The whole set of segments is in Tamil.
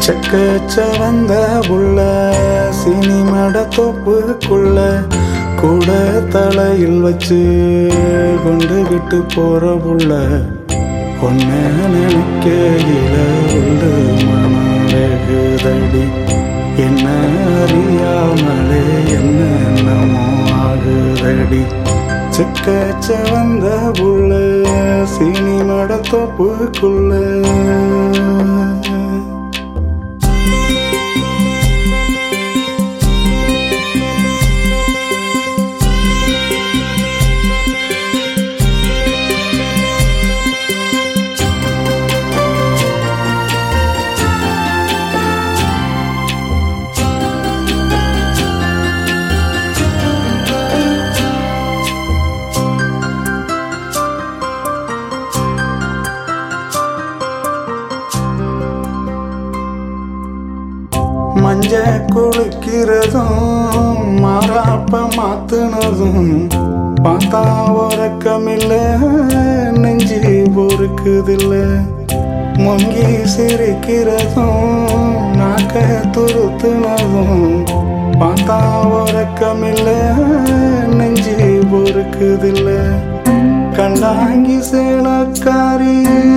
செக்கச்ச வந்த புள்ள சினிமட தொப்புக்குள்ள கூட தலையில் வச்சு கொண்டுகிட்டு போற புள்ள ஒன்ன நினைக்கையில உள்ள மனம் வேகுதடி என்ன அறியாமலே என்னென்னமோ ஆகுதடி செக்கச்ச வந்த புள்ள சினிமட தொப்புக்குள்ள மஞ்ச குளிக்கிறதும் மாறாப்ப மாத்துனதும் பார்த்தா உறக்கமில்ல நெஞ்சி பொறுக்குதில்ல மொங்கி சிரிக்கிறதும் நாக்க துருத்துனதும் பார்த்தா உறக்கமில்ல நெஞ்சி பொறுக்குதில்ல கண்டாங்கி சேலக்காரி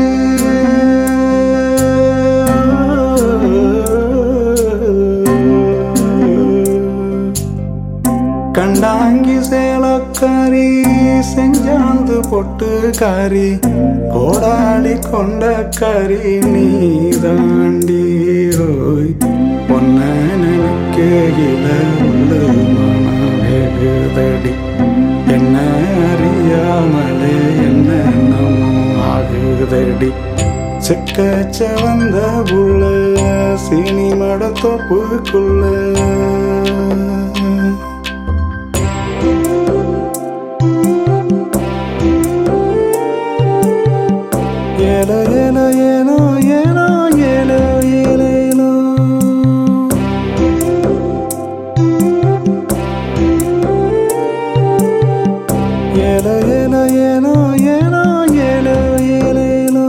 கண்டாங்கி சேலக்காரி செஞ்சாந்து பொட்டுக்காரி கோடாடி கொண்ட கறி நீ தாண்டி ரோய் பொன்ன நினைக்கையில உள்ள மனம் வேகுதடி என்ன அறியாமலே என்னென்னமோ ஆகுதடி செக்கச்ச வந்த புள்ள சினிமட தொப்புக்குள்ள ஏலோ ஏலோ ஏலோ ஏலோ ஏலோ ஏலோ ஏலோ ஏலோ ஏலோ ஏலோ ஏலோ ஏலோ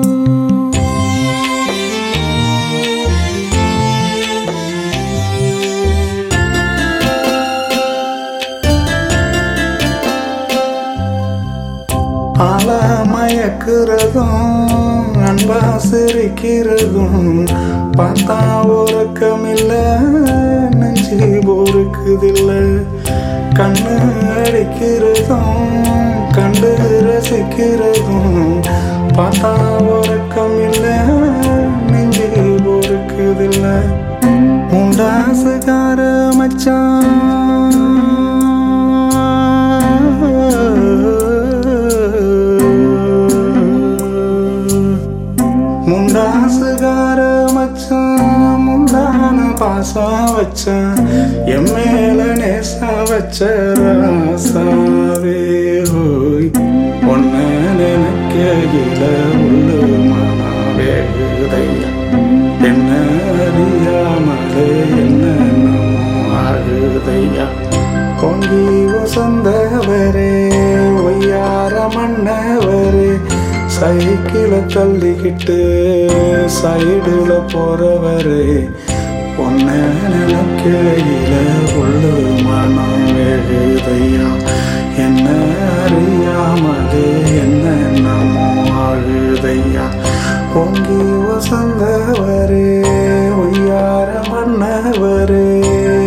ஆல மயக்கிறதும் அன்பா சிரிக்கிறதும் பார்த்தா உறக்கமில்ல நெஞ்சி பொறுக்குதில்ல கண்ணு அடிக்கிறதும் கண்டு ரசிக்கிறதும் பார்த்தா உறக்கமில்ல நெஞ்சி பொறுக்குதில்ல முண்டாசுகார மச்சான் முண்டாசுகார மச்சான் முண்டான பாசம் வச்சான் என் மேல நேசா வச்ச ராசாவே ஹோய் பொன்ன நினைக்கையில உள்ள மனம் வேகுதையா என்ன அறியாமலே என்னென்னமோ ஆகுதையா பொங்கி வசந்தவரே ஒய்யார மன்னவரே சைக்கிள தள்ளிக்கிட்டு சைடுல போறவரே பொன்ன நினைக்கையில உள்ள மனம் வேகுதையா என்ன அறியாமலே என்னென்னமோ ஆகுதையா பொங்கி வசந்தவரே ஒய்யார மன்னவரே